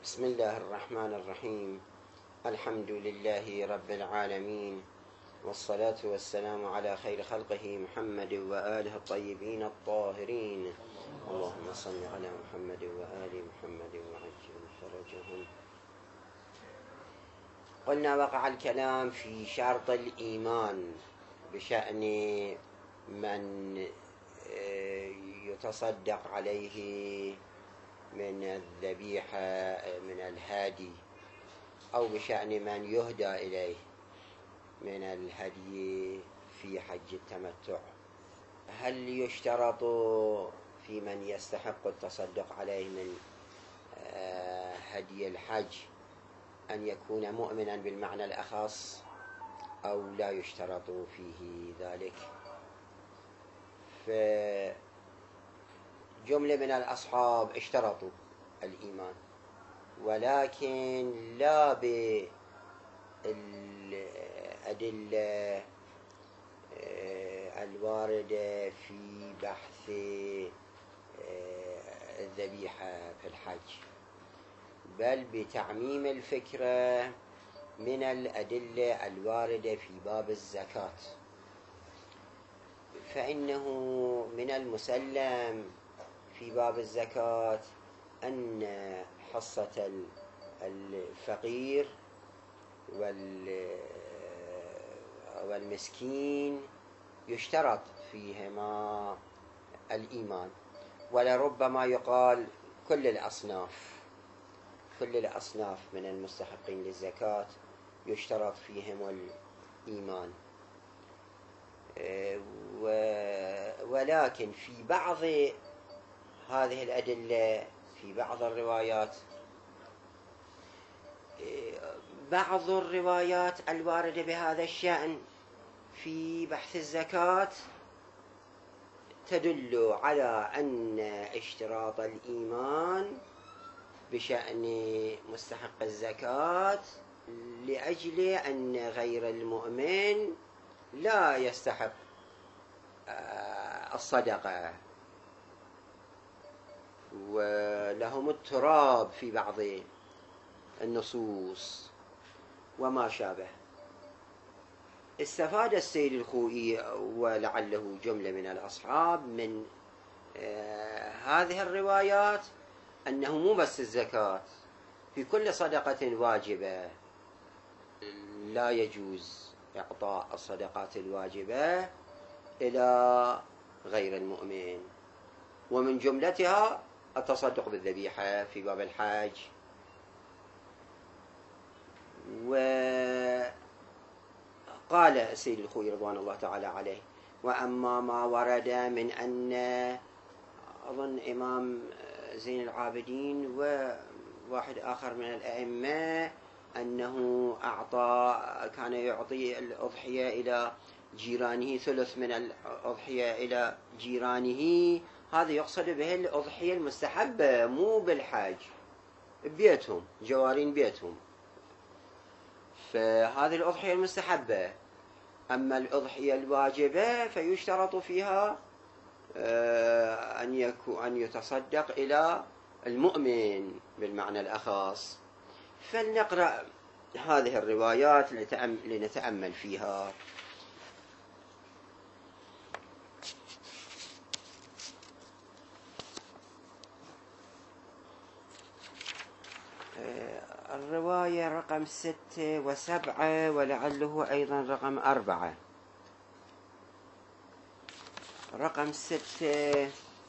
بسم الله الرحمن الرحيم. الحمد لله رب العالمين، والصلاة والسلام على خير خلقه محمد وآله الطيبين الطاهرين. اللهم صل على محمد وآل محمد وعجل فرجهم. قلنا وقع الكلام في شرط الإيمان بشأن من يتصدق عليه من الذبيحة من الهادي، أو بشأن من يهدى إليه من الهدي في حج التمتع. هل يشترط في من يستحق التصدق عليه من هدي الحج أن يكون مؤمنا بالمعنى الأخص، أو لا يشترط فيه ذلك؟ جملة من الأصحاب اشترطوا الإيمان، ولكن لا بالأدلة الواردة في بحث الذبيحة في الحج، بل بتعميم الفكرة من الأدلة الواردة في باب الزكاة. فإنه من المسلم في باب الزكاة أن حصة الفقير والمسكين يشترط فيهما الإيمان، ولربما يقال كل الأصناف من المستحقين للزكاة يشترط فيهم الإيمان. ولكن في بعض هذه الأدلة، في بعض الروايات، بعض الروايات الواردة بهذا الشأن في بحث الزكاة تدل على أن اشتراط الإيمان بشأن مستحق الزكاة لأجل أن غير المؤمن لا يستحق الصدقة، ولهم التراب في بعض النصوص وما شابه. استفاد السيد الخوئي ولعله جملة من الأصحاب من هذه الروايات أنه مو بس الزكاة، في كل صدقة واجبة لا يجوز إعطاء الصدقات الواجبة إلى غير المؤمن، ومن جملتها التصدق بالذبيحة في باب الحج. وقال السيد الخوئي رضوان الله تعالى عليه: وأما ما ورد من أن أظن إمام زين العابدين وواحد آخر من الأئمة أنه كان يعطي الأضحية إلى جيرانه، ثلث من الأضحية إلى جيرانه، هذا يقصد به الأضحية المستحبة مو بالحج، بيتهم جوارين بيتهم، فهذه الأضحية المستحبة. أما الأضحية الواجبة فيشترط فيها أن يتصدق إلى المؤمن بالمعنى الأخص. فلنقرأ هذه الروايات لنتأمل فيها. الرواية رقم 6 و7، ولعله أيضا رقم 4. رقم 6: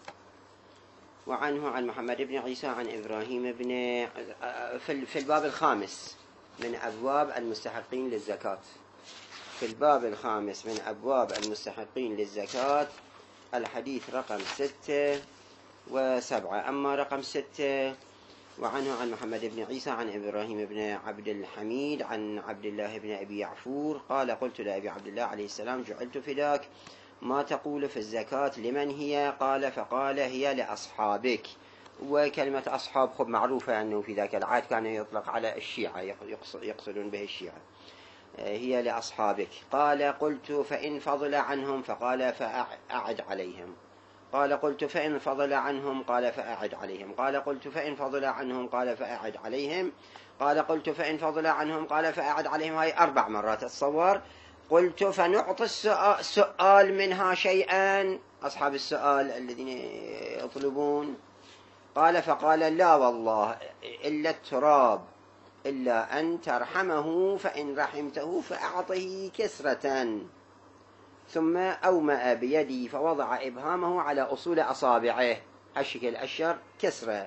وعنه عن محمد بن عيسى عن إبراهيم بن في الباب الخامس من أبواب المستحقين للزكاة، في الباب الخامس من أبواب المستحقين للزكاة، الحديث رقم 6 و7. أما رقم 6: وعنه عن محمد بن عيسى عن إبراهيم بن عبد الحميد عن عبد الله بن أبي يعفور قال: قلت لأبي عبد الله عليه السلام: جعلت فداك، ما تقول في الزكاة؟ لمن هي؟ قال: فقال: هي لأصحابك. وكلمة أصحاب خب معروفة أنه في ذاك العهد كان يطلق على الشيعة، يقصدون به الشيعة. هي لأصحابك. قال: قلت: فإن فضل عنهم؟ فقال: فأعد عليهم. قال قلت فإن فضل عنهم قال فأعد عليهم. قال قلت فإن فضل عنهم قال فأعد عليهم. قال قلت فإن فضل عنهم قال فأعد عليهم. هاي 4 مرات أتصور. قلت فنعطي السؤال منها شيئا، أصحاب السؤال الذين يطلبون. قال فقال لا والله إلا التراب، إلا أن ترحمه، فإن رحمته فأعطه كسرة. ثم أومأ بيدي فوضع إبهامه على أصول أصابعه، الشكل الأشر كسرة.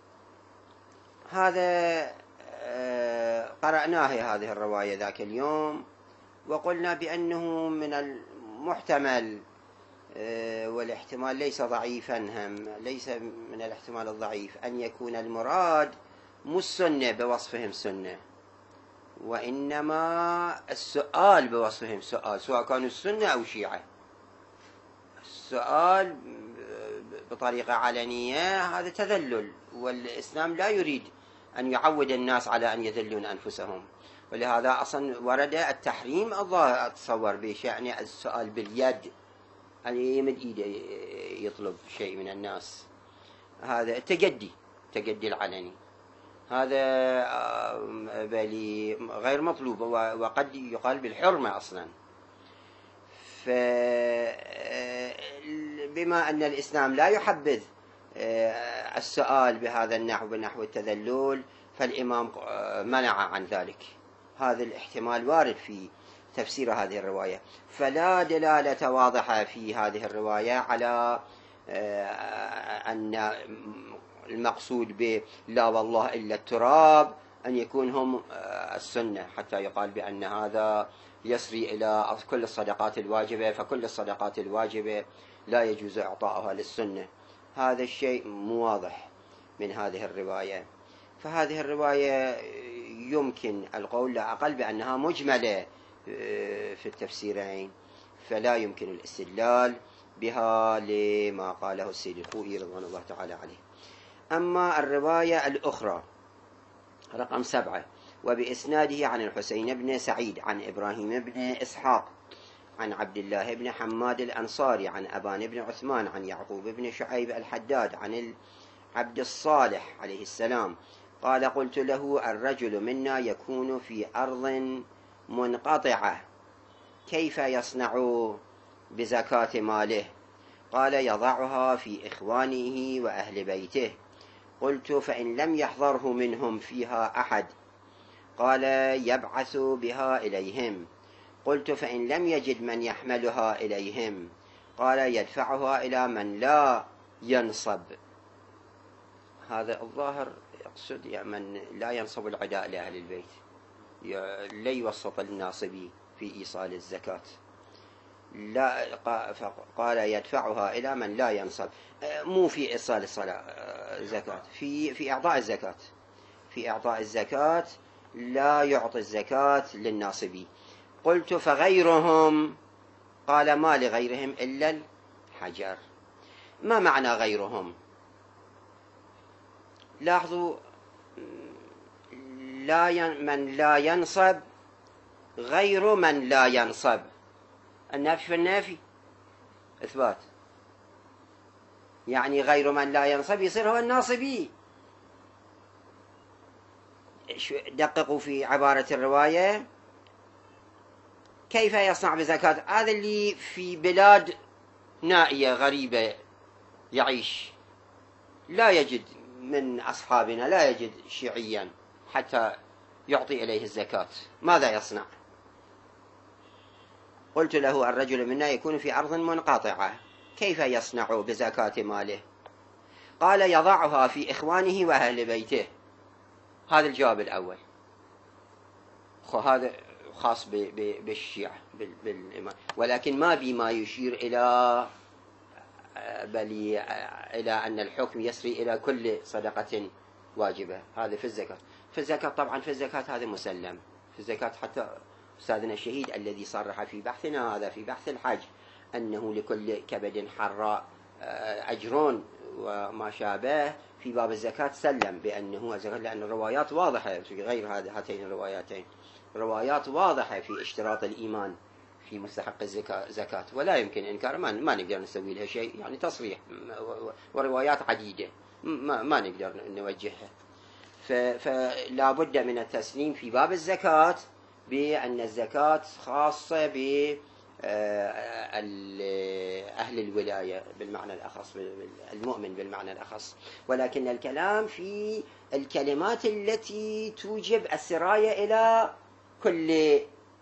هذا قرأناه هذه الرواية ذاك اليوم، وقلنا بأنه من المحتمل، والاحتمال ليس ضعيفا، هم ليس من الاحتمال الضعيف أن يكون المراد مش سنة بوصفهم سنة، وإنما السؤال بوصفهم سؤال، سواء كانوا السنة أو شيعة. السؤال بطريقة علنية هذا تذلل، والإسلام لا يريد أن يعود الناس على أن يذلون أنفسهم، ولهذا أصلا ورد التحريم الله أتصور بشأن السؤال باليد، أن يمد إيده يطلب شيء من الناس. هذا تجدي العلني، هذا بالي غير مطلوب، وقد يقال بالحرمة أصلا. بما أن الإسلام لا يحبذ السؤال بهذا النحو، بنحو التذلل، فالإمام منع عن ذلك. هذا الاحتمال وارد في تفسير هذه الرواية، فلا دلالة واضحة في هذه الرواية على أن المقصود بلا والله إلا التراب أن يكون هم السنة، حتى يقال بأن هذا يسري إلى كل الصدقات الواجبة، فكل الصدقات الواجبة لا يجوز إعطاؤها للسنة. هذا الشيء مو واضح من هذه الرواية. فهذه الرواية يمكن القول لا أقل بأنها مجملة في التفسيرين، فلا يمكن الاستدلال بها لما قاله السيد الخوئي رضوان الله تعالى عليه. أما الرواية الأخرى رقم 7، وبإسناده عن الحسين بن سعيد عن إبراهيم بن إسحاق عن عبد الله بن حماد الأنصاري عن أبان بن عثمان عن يعقوب بن شعيب الحداد عن العبد الصالح عليه السلام قال قلت له الرجل منا يكون في أرض منقطعة كيف يصنع بزكاة ماله؟ قال يضعها في إخوانه وأهل بيته. قلت فإن لم يحضره منهم فيها أحد؟ قال يبعث بها إليهم. قلت فإن لم يجد من يحملها إليهم؟ قال يدفعها إلى من لا ينصب. هذا الظاهر يقصد من لا ينصب العداء لأهل البيت، لا يوسط الناصبي في إيصال الزكاة. لا، قال يدفعها إلى من لا ينصب، مو في إيصال الزكاة، في إعطاء الزكاة. في إعطاء الزكاة لا يعطي الزكاة للناصبي. قلت فغيرهم؟ قال ما لغيرهم إلا الحجر. ما معنى غيرهم؟ لاحظوا، من لا ينصب غير من لا ينصب، النافي في النافي إثبات، يعني غير من لا ينصب يصير هو الناصبي. دققوا في عبارة الرواية، كيف يصنع بزكاة؟ هذا اللي في بلاد نائية غريبة يعيش، لا يجد من أصحابنا، لا يجد شيعيا حتى يعطي إليه الزكاة، ماذا يصنع؟ قلت له الرجل منا يكون في أرض منقطعة كيف يصنع بزكاة ماله؟ قال يضعها في إخوانه وأهل بيته. هذا الجواب الأول، هذا خاص بالشيعة بالإمام، ولكن ما بما يشير إلى إلى أن الحكم يسري إلى كل صدقة واجبة. هذا في الزكاة. في الزكاة طبعا، في الزكاة هذا مسلم. في الزكاة حتى أستاذنا الشهيد الذي صرح في بحثنا هذا في بحث الحج أنه لكل كبد حراء أجرون وما شابه في باب الزكاة، سلم بأنه زكاة، لأن الروايات واضحة في غير هاتين الروايتين، روايات واضحة في اشتراط الإيمان في مستحق الزكاة ولا يمكن إنكار، ما نقدر نسوي لها شيء، يعني تصريح وروايات عديدة ما نقدر نوجهها. فلا بد من التسليم في باب الزكاة بأن الزكاة خاصة ب أهل الولاية بالمعنى الأخص، المؤمن بالمعنى الأخص، ولكن الكلام في الكلمات التي توجب السراية إلى كل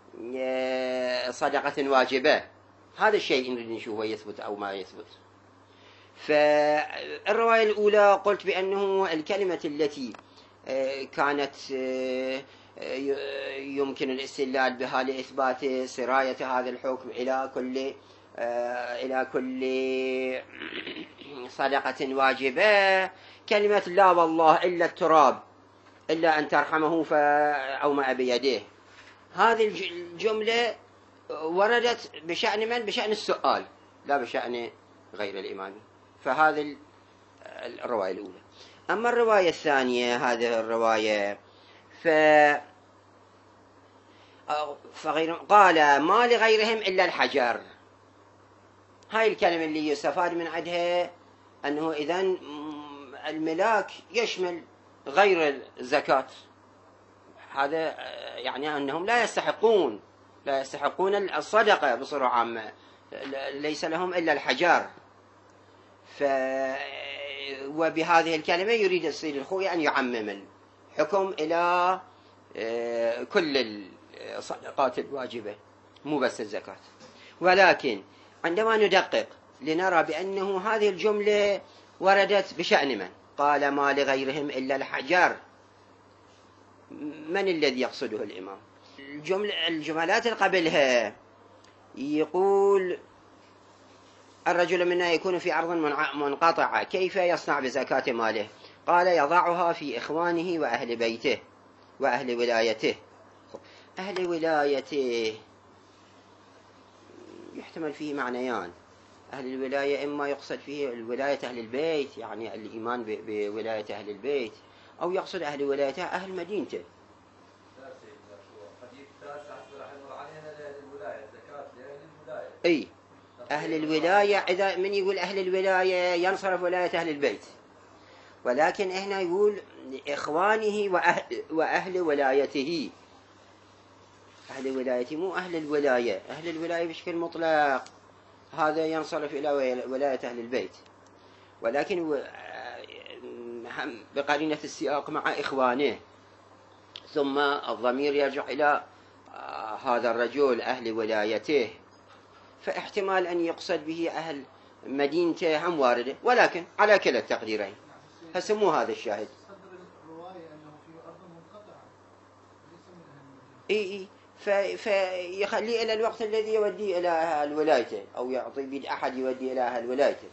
صدقة واجبة. هذا الشيء نريد نشوفه يثبت أو ما يثبت. فالرواية الأولى قلت بأنه الكلمة التي كانت يمكن الاستدلال بها لإثبات سراية هذا الحكم إلى كل صدقة واجبة كلمة لا والله إلا التراب إلا أن ترحمه فأومأ بيديه. هذه الجملة وردت بشأن من؟ بشأن السؤال، لا بشأن غير الإمام. فهذه الرواية الأولى. أما الرواية الثانية، هذه الرواية قال ما لغيرهم إلا الحجر. هاي الكلمة اللي يستفاد من عندها أنه إذن الملاك يشمل غير الزكاة. هذا يعني أنهم لا يستحقون الصدقة بصورة عامة، ليس لهم إلا الحجر. وبهذه الكلمة يريد السيد الخوئي أن يعمم الحكم إلى كل الصدقات الواجبة مو بس الزكاة. ولكن عندما ندقق لنرى بأنه هذه الجملة وردت بشأن من؟ قال ما لغيرهم إلا الحجر. من الذي يقصده الإمام؟ الجملات اللي قبلها يقول الرجل منا يكون في أرض منقطعة كيف يصنع بزكاة ماله؟ قال يضعها في إخوانه وأهل بيته وأهل ولايته. أهل ولايته يحتمل فيه معنيان. أهل الولاية إما يقصد فيه الولاية أهل البيت، يعني الإيمان بولاية أهل البيت، أو يقصد أهل ولايته أهل مدينته. أي أهل الولاية، إذا من يقول أهل الولاية ينصرف ولاية أهل البيت، ولكن هنا يقول إخوانه وأهل ولايته. أهل ولايته مو أهل الولاية. أهل الولاية بشكل مطلق هذا ينصرف إلى ولاية أهل البيت، ولكن بقرينة السياق مع إخوانه، ثم الضمير يرجع إلى هذا الرجل أهل ولايته، فاحتمال أن يقصد به أهل مدينته هم واردة، ولكن على كلا التقديرين فسمو هذا الشاهد. إي فيخلي إلى الوقت الذي يودي إلى أهل ولايته، أو يعطي بيد أحد يودي إلى أهل ولايته.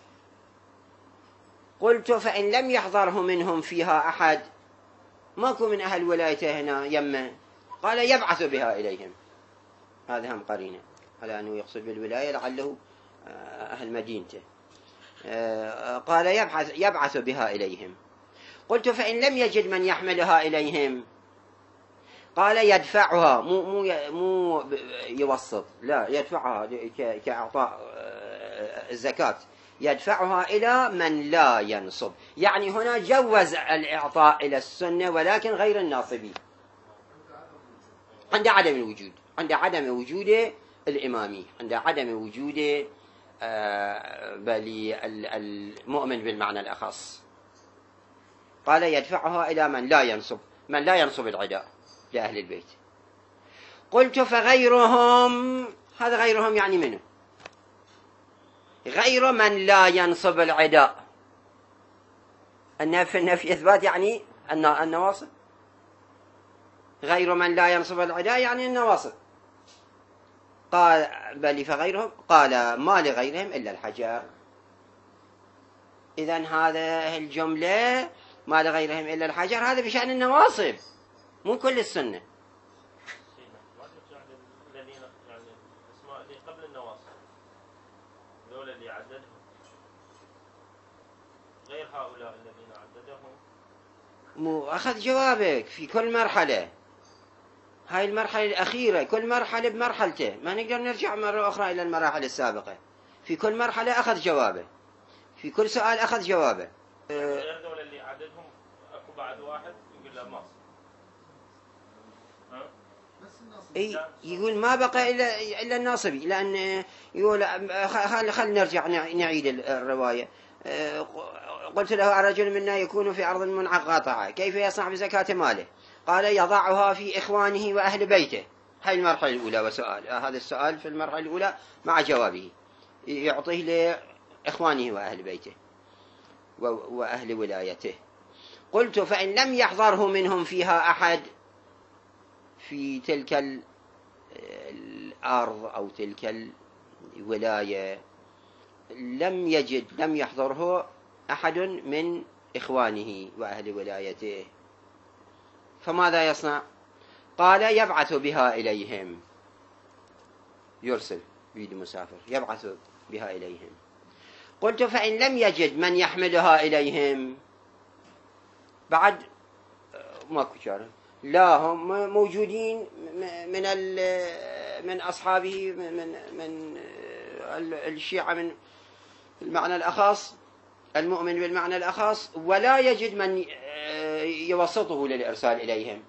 قلت فإن لم يحضره منهم فيها أحد، ماكو من أهل ولايته هنا يمه، قال يبعث بها إليهم. هذا هم قرينة على أنه يقصد بالولاية لعله أهل مدينته. قال يبعث بها إليهم. قلت فإن لم يجد من يحملها إليهم، قال يدفعها، مو يوسط، لا يدفعها كأعطاء الزكاة، يدفعها إلى من لا ينصب. يعني هنا جوز الإعطاء إلى السنة ولكن غير الناصبين عند عدم الوجود، عند عدم وجود الإمامي، عند عدم وجود بل المؤمن بالمعنى الأخص. قال يدفعها إلى من لا ينصب العداء لأهل البيت. قلت فغيرهم، هذا غيرهم يعني منه؟ غير من لا ينصب العداء. النفي إثبات يعني النواصب. غير من لا ينصب العداء يعني النواصب. قال بل فغيرهم، قال ما لغيرهم إلا الحجر. إذن هذا الجملة ما لغيرهم إلا الحجر هذا بشأن النواصب مو كل السنة. الذين يعني اسماء اللي قبل النواصب دول اللي عددهم غير هؤلاء الذين عددهم. مو أخذ جوابك في كل مرحلة. هاي المرحلة الأخيرة، كل مرحلة بمرحلته، ما نقدر نرجع مرة أخرى إلى المراحل السابقة. في كل مرحلة أخذ جوابه، في كل سؤال أخذ جوابه. غير دول اللي عددهم أكو بعد واحد يقول له ما اي يقول ما بقى الا الناصبي، لان يقول خل نرجع نعيد الروايه. قلت له الرجل منا يكون في ارض منقطعه كيف يصنع بزكاه ماله؟ قال يضعها في اخوانه واهل بيته. هاي المرحله الاولى، وسؤال هذا السؤال في المرحله الاولى مع جوابه، يعطيه لاخوانه واهل بيته واهل ولايته. قلت فان لم يحضره منهم فيها احد في تلك الأرض أو تلك الولاية، لم يحضره أحد من إخوانه وأهل ولايته، فماذا يصنع؟ قال يبعث بها إليهم، يرسل بيد مسافر يبعث بها إليهم. قلت فإن لم يجد من يحملها إليهم، بعد ماكو شارع، لا هم موجودين من أصحابه من الشيعة من المعنى الأخص، المؤمن بالمعنى الأخص، ولا يجد من يوسطه للإرسال إليهم،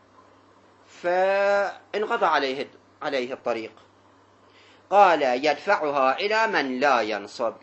فانقطع عليه الطريق. قال يدفعها إلى من لا ينصب،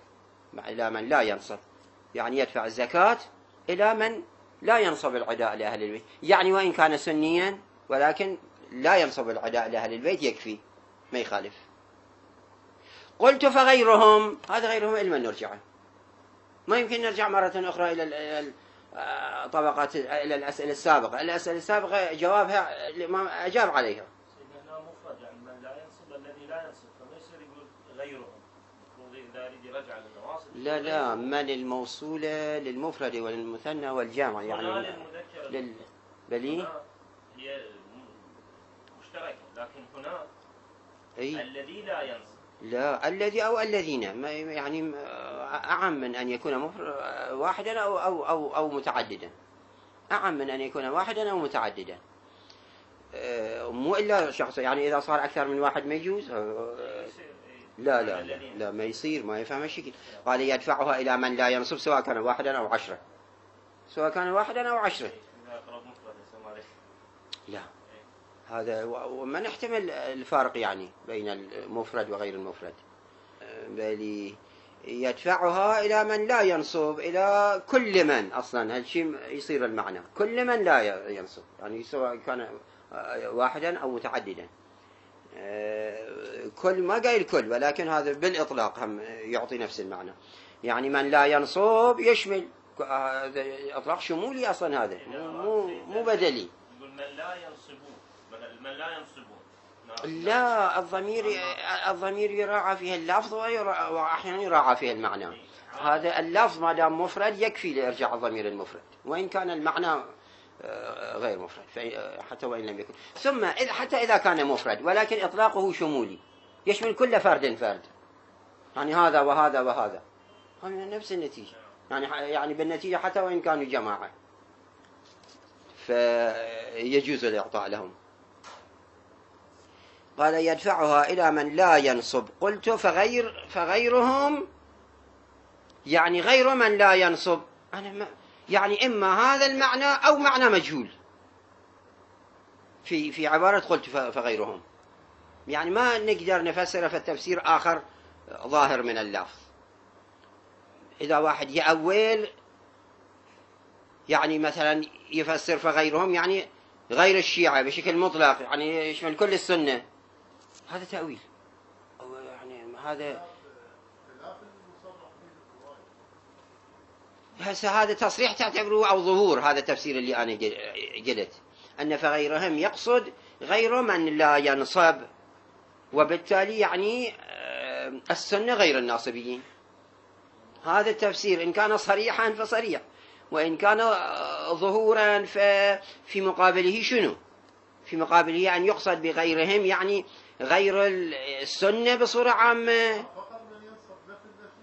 يعني يدفع الزكاة إلى من لا ينصب العداء لأهل البيت، يعني وإن كان سنيا ولكن لا ينصب العداء لأهل البيت يكفي، ما يخالف. قلت فغيرهم، هذا غيرهم إلى من نرجع؟ ما يمكن نرجع مرة أخرى إلى طبقات إلى الأسئلة السابقة. الأسئلة السابقة جوابها الإمام أجاب عليها. سيدنا مفرد، يعني من لا ينصب الذي لا ينصب، فما يصير يقول غيرهم، المفروض إذا يريد يرجع للنواصب. لا من الموصولة للمفرد والمثنى والجمع، يعني بلي هي مشتركة، لكن هنا أي الذي لا ينصب، لا الذي أو الذين، يعني أعم من أن يكون واحدا أو متعددا، أعم من أن يكون واحدا أو متعددا، مو إلا شخص، يعني إذا صار أكثر من واحد ما يجوز. لا ما يصير، ما يفهم الشكل. قال يدفعها إلى من لا ينصب سواء كان واحدا أو عشرة، لا هذا وما نحتمل الفارق يعني بين المفرد وغير المفرد، بل يدفعها إلى من لا ينصب، إلى كل من، أصلا هالشيء يصير المعنى كل من لا ينصب، يعني سواء كان واحدا أو متعددا. كل ما قايل كل، ولكن هذا بالإطلاق هم يعطي نفس المعنى، يعني من لا ينصب يشمل، إطلاق شمولي أصلا، هذا مو بدلي. يقول من لا ينصبون، من لا ينصبون. لا الضمير يراعى فيه اللفظ وأحيانا يراعى فيه المعنى. هذا اللفظ ما دام مفرد يكفي لإرجاع الضمير المفرد، وإن كان المعنى غير مفرد حتى وإن لم يكن. ثم حتى إذا كان مفرد ولكن إطلاقه شمولي يشمل كل فرد، يعني هذا وهذا وهذا، نفس النتيجة، يعني بالنتيجة حتى وإن كانوا جماعة فيجوز الإعطاء لهم. قال يدفعها إلى من لا ينصب. قلت فغيرهم، يعني غير من لا ينصب، يعني إما هذا المعنى أو معنى مجهول في عبارة قلت فغيرهم، يعني ما نقدر نفسر في التفسير آخر ظاهر من اللفظ. إذا واحد يأول يعني مثلا يفسر فغيرهم يعني غير الشيعة بشكل مطلق، يعني يشمل كل السنة، هذا تأويل، أو يعني هذا تصريح تعتبره أو ظهور، هذا التفسير اللي أنا قلت أن فغيرهم يقصد غير من لا ينصب، وبالتالي يعني السنة غير الناصبيين. هذا التفسير إن كان صريحا فصريح، وإن كان ظهورا ففي مقابله شنو؟ في مقابله أن يقصد بغيرهم يعني غير السنة بصورة عامة.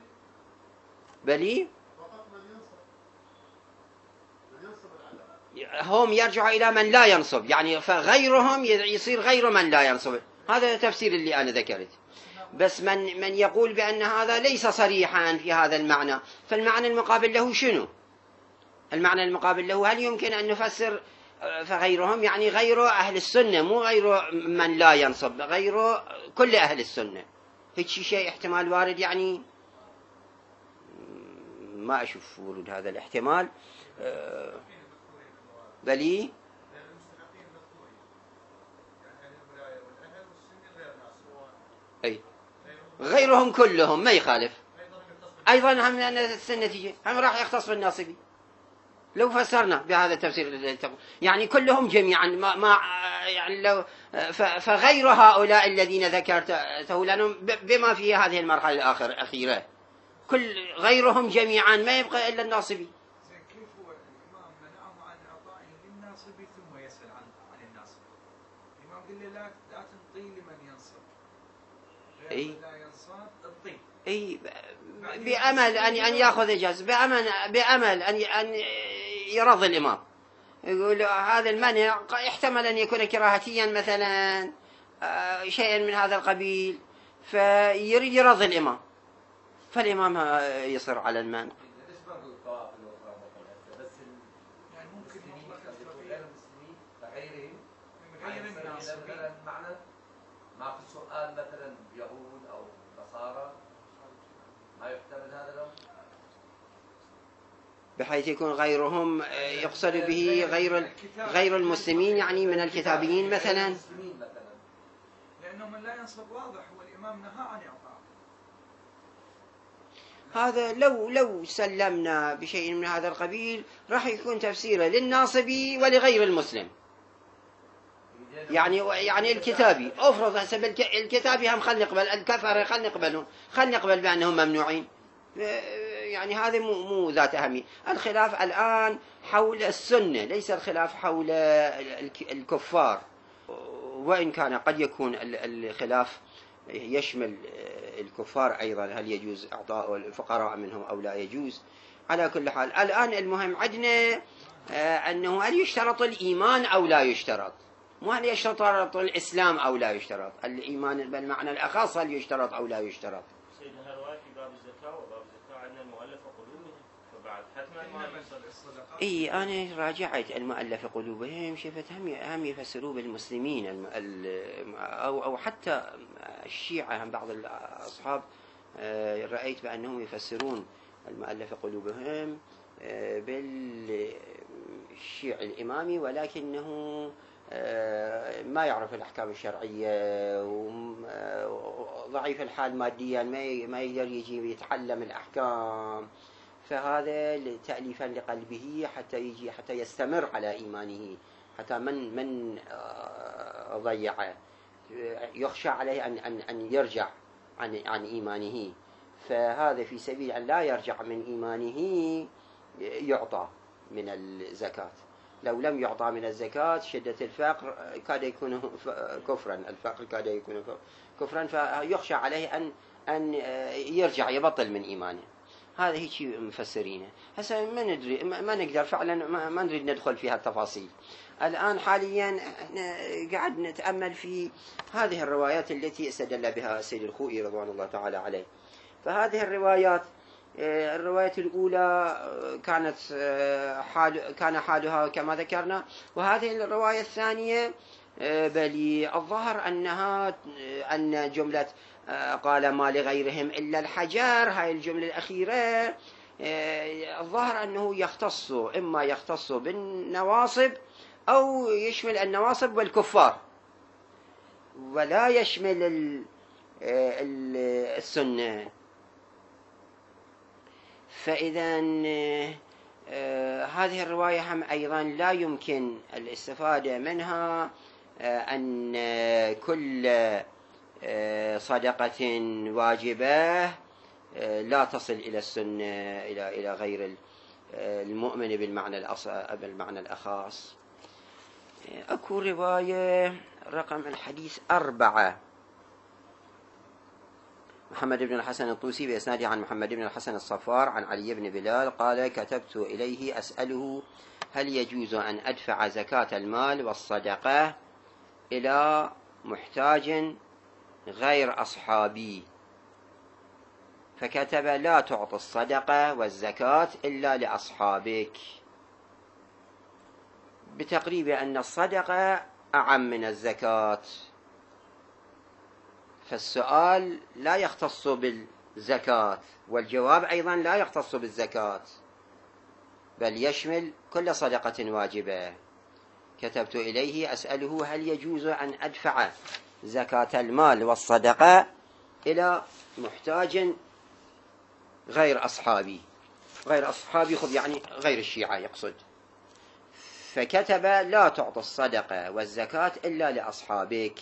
بلي هم يرجعوا إلى من لا ينصب، يعني فغيرهم يصير غير من لا ينصب. هذا تفسير اللي أنا ذكرت. بس من يقول بأن هذا ليس صريحا في هذا المعنى، فالمعنى المقابل له شنو؟ المعنى المقابل له هل يمكن أن نفسر فغيرهم يعني غير أهل السنة، مو غير من لا ينصب، غير كل أهل السنة؟ هيك شيء احتمال وارد يعني؟ ما أشوف ورود هذا الاحتمال. بلي أي غيرهم كلهم ما يخالف. أيضا هم أن السنة تيجي هم راح يختص بالناصبي لو فسرنا بهذا التفسير، يعني كلهم جميعا ما يعني لو فغير هؤلاء الذين ذكرته لأنهم بما في هذه المرحلة الأخيرة كل غيرهم جميعا ما يبقى إلا الناصبي. كيف هو الإمام منعه عن إعطائه للناصبي ثم يسأل عن الناصبي؟ الإمام قال له لا تنطي لمن ينصب، أي لا ينصب انطي. أي بأمل أن يأخذ إجازة، بأمل أن يرضي الإمام. يقول هذا المنع يحتمل أن يكون كراهتيا مثلا، شيئا من هذا القبيل، فيريد يرضي الإمام، فالإمام يصر على المنع. يعني ممكن غير المسلمين كغيرهم مثلا معنى ما في سؤال مثلا يهود أو نصارى ما يحتمل هذا الأمر، بحيث يكون غيرهم يقصد به غير المسلمين، يعني من الكتابيين مثلا. لأنه من لا ينصب واضح والإمام نهى عن إعطائه. هذا لو سلمنا بشيء من هذا القبيل راح يكون تفسيره للناصبي ولغير المسلم. يعني الكتابي افرض حسب الكتابي هم خلنا نقبل، الكفر خلنا نقبلهم، خلنا نقبل بأنهم ممنوعين، يعني هذا مو ذات أهمية. الخلاف الآن حول السنة، ليس الخلاف حول الكفار، وإن كان قد يكون الخلاف يشمل الكفار أيضا، هل يجوز إعطاء الفقراء منهم أو لا يجوز. على كل حال الآن المهم عندنا أنه هل يشترط الإيمان أو لا يشترط، مو هل يشترط الإسلام أو لا يشترط، الإيمان بالمعنى الأخص هل يشترط أو لا يشترط. سيدنا هرواي في باب الزكاة، وباب الزكاة عندنا المؤلف قلوبهم، فبعد حتما ما يصل الصدقة. اي انا راجعت المؤلف قلوبهم، شفت هم يفسروا بالمسلمين او حتى الشيعة، هم بعض الاصحاب رايت بانهم يفسرون المؤلف قلوبهم بالشيع الامامي، ولكنه ما يعرف الأحكام الشرعية وضعيف الحال ماديا، ما يقدر يجي يتعلم الأحكام، فهذا تأليفا لقلبه حتى يستمر على إيمانه، حتى من ضيعه يخشى عليه أن يرجع عن إيمانه، فهذا في سبيل أن لا يرجع من إيمانه يعطى من الزكاة. لو لم يعطى من الزكاة شدة الفقر كاد يكون كفرا، الفقر كاد يكون كفرا، فيخشى عليه أن يرجع يبطل من إيمانه. هذا هيك مفسرينه. هسه ما ندري، ما نقدر فعلا، ما نريد ندخل فيها التفاصيل. الآن حاليا قاعد نتأمل في هذه الروايات التي استدل بها السيد الخوئي رضوان الله تعالى عليه. فهذه الروايات، الرواية الأولى كان حالها كما ذكرنا، وهذه الرواية الثانية بل الظاهر أن جملة قال ما لغيرهم إلا الحجر، هاي الجملة الأخيرة الظاهر أنه إما يختص بالنواصب أو يشمل النواصب والكفار، ولا يشمل السنة. فإذا هذه الرواية هم أيضا لا يمكن الاستفادة منها أن كل صدقة واجبة لا تصل إلى السنة، إلى غير المؤمن بالمعنى الأخص. أكو رواية رقم الحديث 4، محمد بن الحسن الطوسي بإسناده عن محمد بن الحسن الصفار عن علي بن بلال قال: كتبت إليه أسأله هل يجوز أن أدفع زكاة المال والصدقة إلى محتاج غير أصحابي؟ فكتب: لا تعطي الصدقة والزكاة إلا لأصحابك، بتقريب أن الصدقة أعم من الزكاة، فالسؤال لا يختص بالزكاة والجواب أيضا لا يختص بالزكاة، بل يشمل كل صدقة واجبة. كتبت إليه أسأله: هل يجوز أن أدفع زكاة المال والصدقة إلى محتاج غير أصحابي؟ غير أصحابي خذ يعني غير الشيعة يقصد. فكتب: لا تعطي الصدقة والزكاة إلا لأصحابك.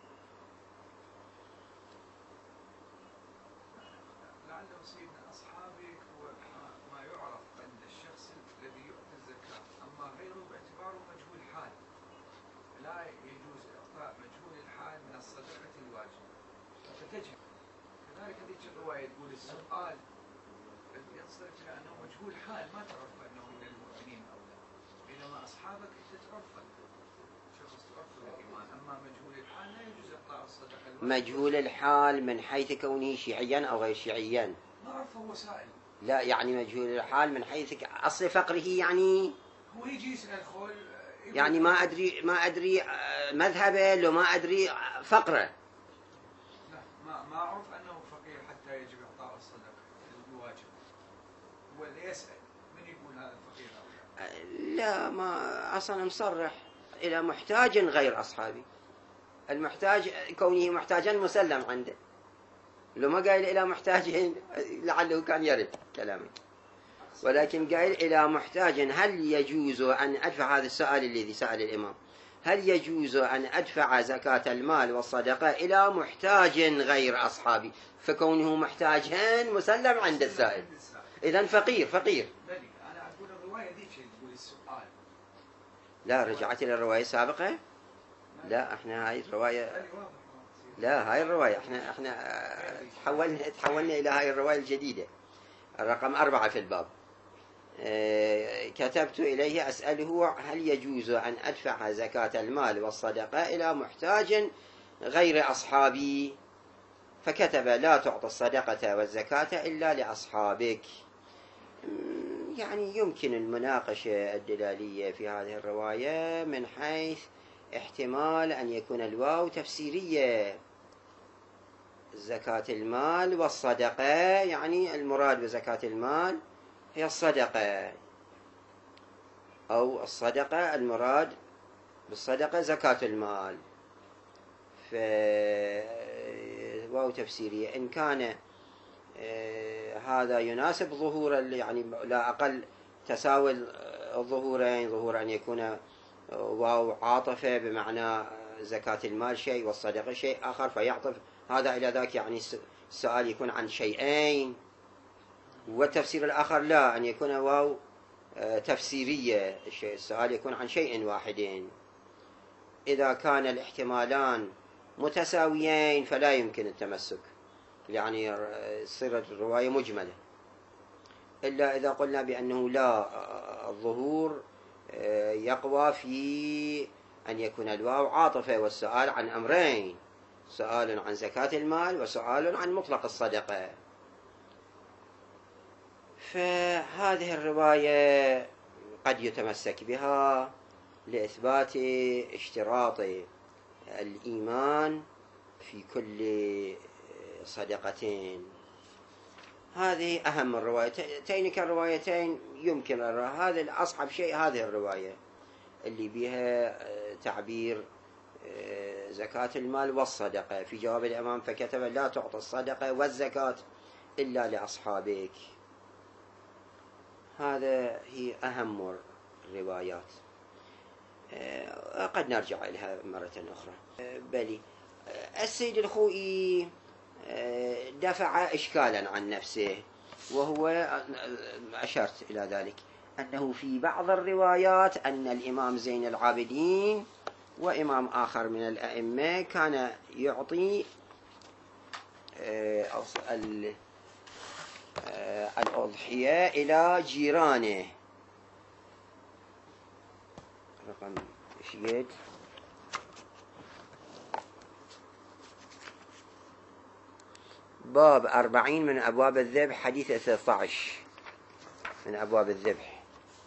لعله سيدنا أصحابك هو ما يعرف عند الشخص الذي يعطي الزكاة، أما غيره باعتباره مجهول الحال لا يجوز إعطاء مجهول الحال من الصدقة الواجبة، فتجب. كذلك هذه الرواية تقول السؤال ينصرف إلى أنه مجهول حال ما تعرف أنه من المؤمنين أو لا، بينما أصحابك أنت تعرفه، شخص تعرفه الإيمان، أما مجهول الحال لا يجوز إعطاء الصدقة الواجبة. مجهول الحال من حيث كونه شيعيا أو غير شيعيا؟ ما أعرفه وسائل. لا، يعني مجهول الحال من حيث أصل فقره، يعني هو يجي يسأل الخول يعني ما أدري مذهبه، لو ما أدري فقره. لا، ما أعرف أنه فقير حتى يجب إعطاء الصدقة الواجب. هو اللي يسأل من يقول هذا فقير أو لا؟ لا، ما أصلا مصرح إلى محتاج غير أصحابي. المحتاج كونه محتاجا مسلم عنده، لو ما قايل إلى محتاج لعله كان يرد كلامي، ولكن قايل إلى محتاج. هل يجوز أن أدفع، هذا السؤال الذي سأل الإمام، هل يجوز أن أدفع زكاة المال والصدقة إلى محتاج غير أصحابي؟ فكونه محتاجين مسلم عند السائل، إذن فقير. أنا أقول الرواية ذيك تقول السؤال. لا، رجعت إلى الرواية السابقة. لا، احنا هاي الرواية، لا هاي الرواية احنا تحولنا إلى هاي الرواية الجديدة، الرقم 4 في الباب. كتبت إليه أسأله: هل يجوز أن أدفع زكاة المال والصدقة إلى محتاج غير أصحابي؟ فكتب: لا تعطي الصدقة والزكاة إلا لأصحابك. يعني يمكن المناقشة الدلالية في هذه الرواية من حيث احتمال أن يكون الواو تفسيرية. زكاة المال والصدقة يعني المراد بزكاة المال هي الصدقة، أو الصدقة المراد بالصدقة زكاة المال، فواو تفسيرية. إن كان هذا يناسب ظهور، يعني لا أقل تساوي الظهورين، ظهور أن يكون واو عاطفة بمعنى زكاة المال شيء والصدقة شيء آخر فيعطف هذا إلى ذاك، يعني السؤال يكون عن شيئين. والتفسير الآخر لا، أن يكون واو تفسيرية، السؤال يكون عن شيء واحد. إذا كان الاحتمالان متساويين فلا يمكن التمسك، يعني صيغة الرواية مجملة، إلا إذا قلنا بأنه لا، الظهور يقوى في أن يكون الواو عاطفة والسؤال عن أمرين: سؤال عن زكاة المال وسؤال عن مطلق الصدقة. فهذه الرواية قد يتمسك بها لإثبات اشتراط الإيمان في كل صدقتين. هذه أهم الروايتين، كالروايتين يمكن هذا الأصعب شيء هذه الرواية اللي بها تعبير زكاة المال والصدقة في جواب الإمام، فكتب: لا تعطي الصدقة والزكاة إلا لأصحابك. هذا هي أهم الروايات. قد نرجع إليها مرة أخرى. بلي السيد الخوئي دفع إشكالا عن نفسه، وهو أشرت إلى ذلك أنه في بعض الروايات أن الإمام زين العابدين وإمام آخر من الأئمة كان يعطي الأضحية إلى جيرانه، رقم شيد باب 40 من أبواب الذبح، حديث 13 من أبواب الذبح.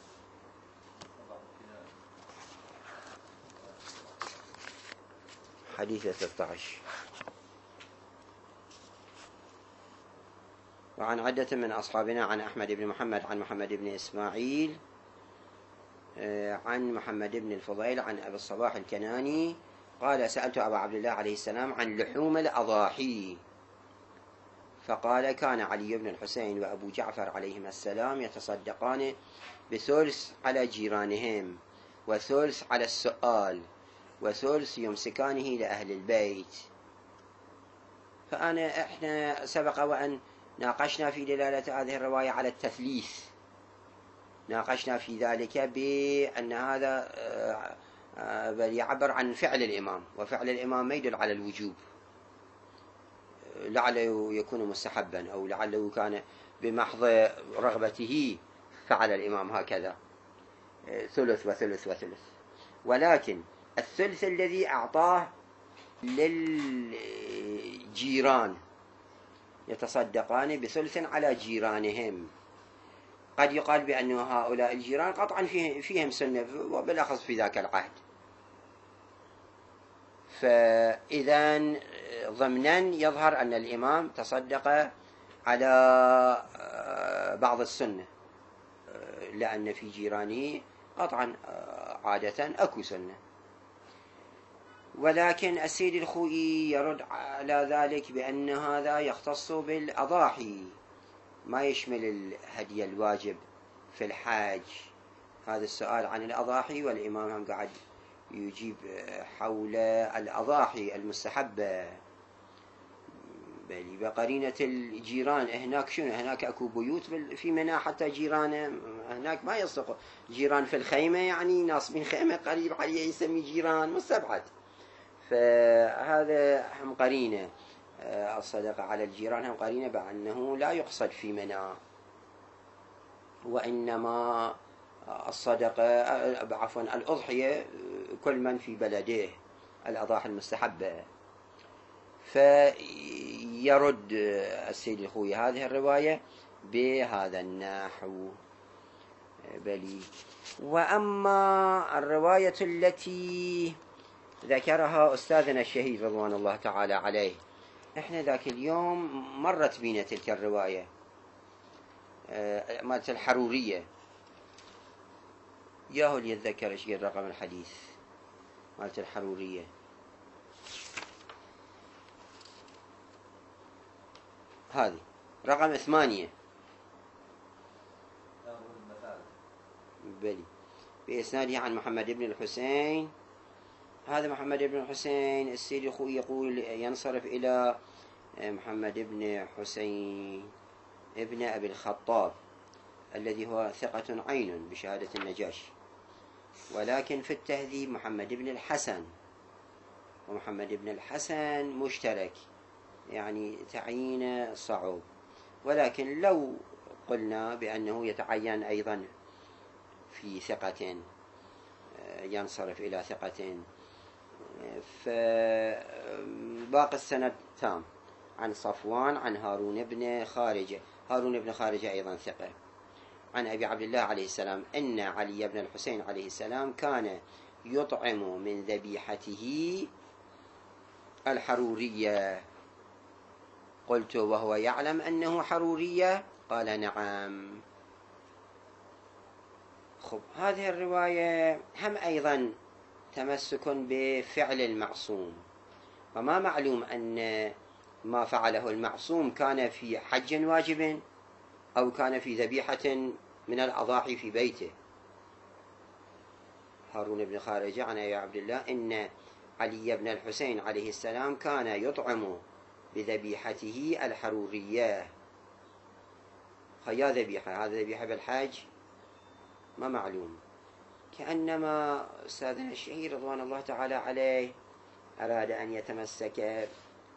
حديث 13. وعن عدة من أصحابنا عن أحمد بن محمد عن محمد بن إسماعيل عن محمد بن الفضيل عن أبي الصباح الكناني قال: سألت أبا عبد الله عليه السلام عن لحوم الأضاحي، فقال: كان علي بن الحسين وأبو جعفر عليهما السلام يتصدقان بثلث على جيرانهم، وثلث على السؤال، وثلث يمسكانه لأهل البيت. إحنا سبق وأن ناقشنا في دلالة هذه الرواية على التثليث، ناقشنا في ذلك بأن هذا بل يعبر عن فعل الإمام، وفعل الإمام ما يدل على الوجوب، لعله يكون مستحبا، أو لعله كان بمحض رغبته فعل الإمام هكذا، ثلث وثلث وثلث. ولكن الثلث الذي أعطاه للجيران، يتصدقان بثلث على جيرانهم، قد يقال بأن هؤلاء الجيران قطعا فيهم سنة، وبالأخص في ذاك العهد، فإذا ضمنا يظهر أن الإمام تصدق على بعض السنة، لأن في جيرانه قطعا عادة أكو سنة. ولكن السيد الخوئي يرد على ذلك بأن هذا يختص بالأضاحي، ما يشمل الهدي الواجب في الحاج. هذا السؤال عن الأضاحي، والإمام هم قاعد يجيب حول الأضاحي المستحبة، بل بقرينة الجيران. هناك شنو؟ هناك أكو بيوت في منى حتى جيران هناك ما يصدق جيران في الخيمة، يعني ناصبين خيمة قريب عليه يسمي جيران مستبعد. فهذا هم قرينة، الصدقة على الجيران هم قرينة بأنه لا يقصد في منى، وإنما الصدقة عفوا الأضحية كل من في بلده، الأضاحي المستحبة. فيرد السيد الخوي هذه الرواية بهذا النحو. بلي. وأما الرواية التي ذكرها أستاذنا الشهيد رضوان الله تعالى عليه، إحنا ذاك اليوم مرت بينا تلك الرواية مالت الحرورية، ياهو اللي يتذكر ايش رقم الحديث مالت الحرورية. هذه رقم 8 بلي، بإسناده عن محمد بن الحسين. هذا محمد بن الحسين السيد يقول ينصرف إلى محمد بن حسين ابن أبي الخطاب، الذي هو ثقة عين بشهادة النجاشي، ولكن في التهذيب محمد بن الحسن، ومحمد بن الحسن مشترك، يعني تعيين صعب. ولكن لو قلنا بأنه يتعين أيضا في ثقة، ينصرف إلى ثقة، فباقي السند تام عن صفوان عن هارون بن خارجة. هارون بن خارجة أيضا ثقة. عن أبي عبد الله عليه السلام إن علي بن الحسين عليه السلام كان يطعم من ذبيحته الحرورية. قلت: وهو يعلم أنه حرورية؟ قال: نعم. خب، هذه الرواية هم أيضا تمسك بفعل المعصوم، وما معلوم أن ما فعله المعصوم كان في حج واجب أو كان في ذبيحة من الأضاحي في بيته. هارون بن خارجة عن أبي عبد الله إن علي بن الحسين عليه السلام كان يطعم بذبيحته الحرورية. خيا ذبيحة، هذا ذبيحة بالحاج ما معلوم. كأنما أستاذنا الشهيد رضوان الله تعالى عليه أراد أن يتمسك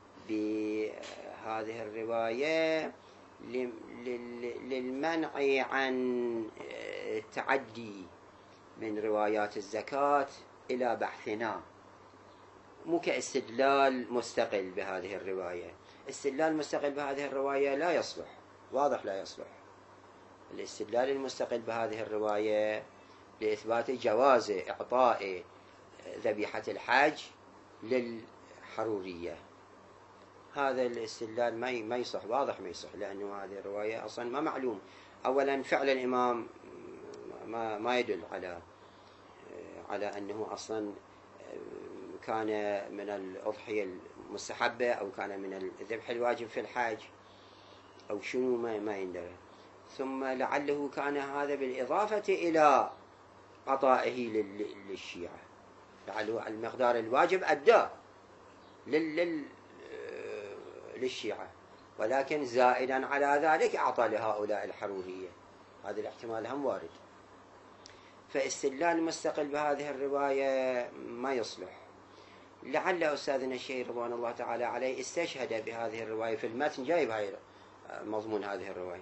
بهذه الرواية للمنع عن التعدي من روايات الزكاة إلى بحثنا، مو كاستدلال مستقل بهذه الرواية. استدلال مستقل بهذه الرواية لا يصلح، واضح لا يصلح. الاستدلال المستقل بهذه الرواية لإثبات جواز إعطاء ذبيحة الحج للحرورية، هذا الاستدلال ما يصح، واضح ما يصح، لأنه هذه الرواية أصلا ما معلوم. أولا فعل الإمام ما يدل على أنه أصلا كان من الأضحية المستحبة أو كان من الذبح الواجب في الحج أو شنو، ما يندرى. ثم لعله كان هذا بالإضافة إلى عطائه للشيعة، لعله المقدار الواجب أداه للشيعة، ولكن زائدا على ذلك أعطى لهؤلاء الحرورية، هذا الاحتمال هم وارد. فاستدلال مستقل بهذه الرواية ما يصلح. لعل أستاذنا الشيخ رضوان الله تعالى عليه استشهد بهذه الرواية في المتن، جايب هاي مضمون هذه الرواية،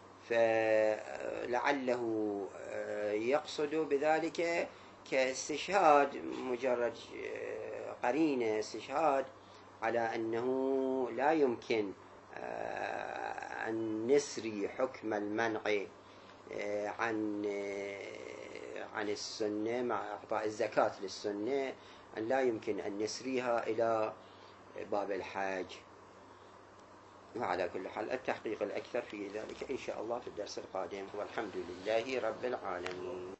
فلعله يقصد بذلك كاستشهاد، مجرد قرينة استشهاد على أنه لا يمكن أن نسري حكم المنع عن السنة مع إعطاء الزكاة للسنة، أن لا يمكن أن نسريها إلى باب الحاج. وعلى كل حال التحقيق الأكثر في ذلك إن شاء الله في الدرس القادم، والحمد لله رب العالمين.